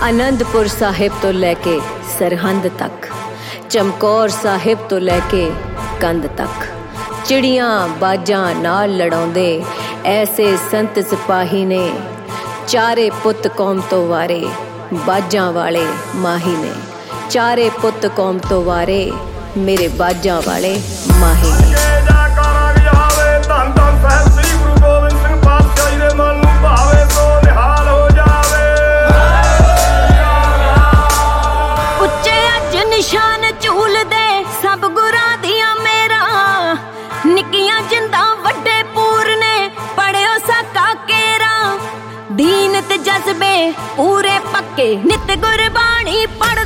आनंदपुर साहिब तो लैके सरहंद तक, चमकौर साहिब तो लैके कंध तक, चिड़ियां बाजां नाल लड़ाउंदे ऐसे संत सिपाही ने। चारे पुत कौम तो वारे बाजां वाले माही ने, चारे पुत कौम तो वारे मेरे बाजां वाले माही ने। उच्चे अज निशान झूल दे सब गुरां दियां मेरा, निक्कियां जिंदा वड्डे पूरने पढ़ियो साका केरा। दीन ते जज्बे पूरे पक्के नित गुरबाणी पढ़